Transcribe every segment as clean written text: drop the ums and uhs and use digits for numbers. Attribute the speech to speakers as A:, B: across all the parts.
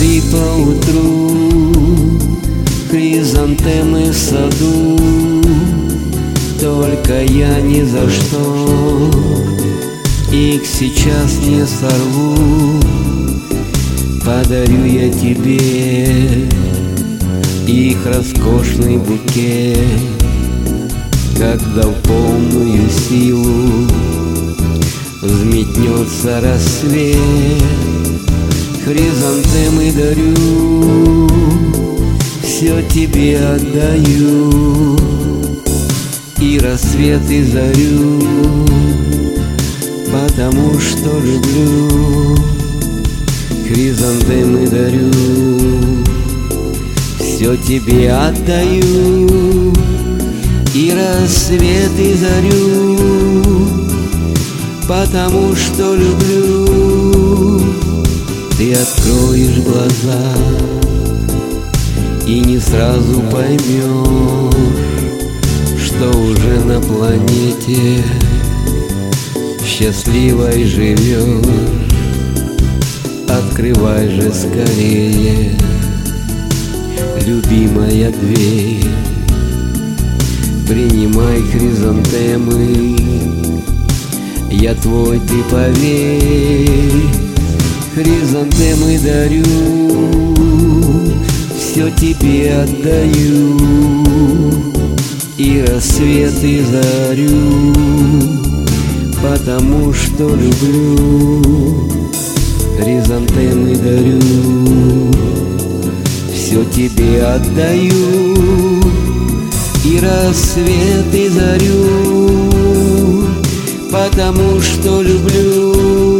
A: цветы поутру, хризантемы в саду. Только я ни за что их сейчас не сорву. Подарю я тебе их роскошный букет, когда в полную силу взметнется рассвет. Хризантемы дарю, все тебе отдаю, и рассвет, и зарю, потому что люблю. Хризантемы дарю, все тебе отдаю, и рассвет, и зарю, потому что люблю. Ты откроешь глаза и не сразу поймешь, что уже на планете счастливой живешь. Открывай же скорее, любимая, дверь. Принимай хризантемы, я твой, ты поверь. Хризантемы дарю, все тебе отдаю, и рассвет, и зарю, потому что люблю. Хризантемы дарю, все тебе отдаю, и рассвет, и зарю, потому что люблю.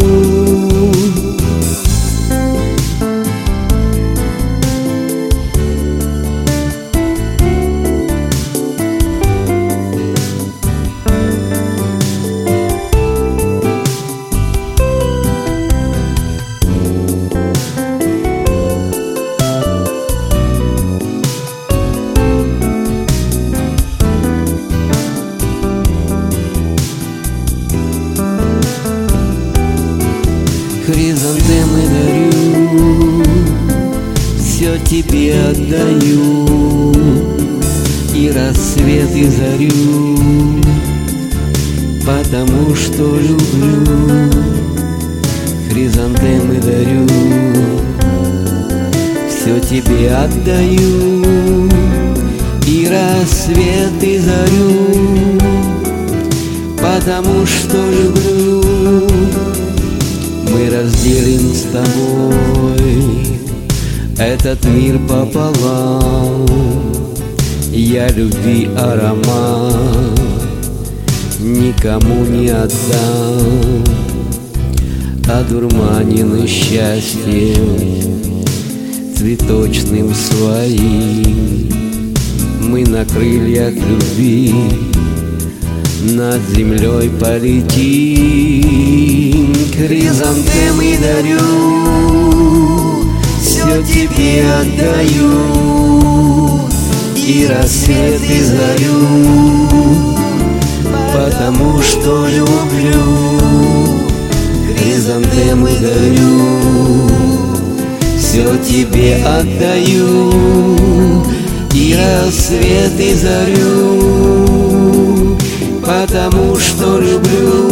A: Хризантемы дарю, все тебе отдаю, и рассвет, и зарю, потому что люблю. Хризантемы дарю, все тебе отдаю, и рассвет, и зарю, потому что люблю. Мы разделим с тобой этот мир пополам. Я любви аромат никому не отдам, одурманенный счастьем цветочным своим. Мы на крыльях любви над землей полетим. Хризантемы дарю, все тебе отдаю, и рассвет, и зарю, потому что люблю. Хризантемы дарю, все тебе отдаю, и рассвет, и зарю, потому что люблю.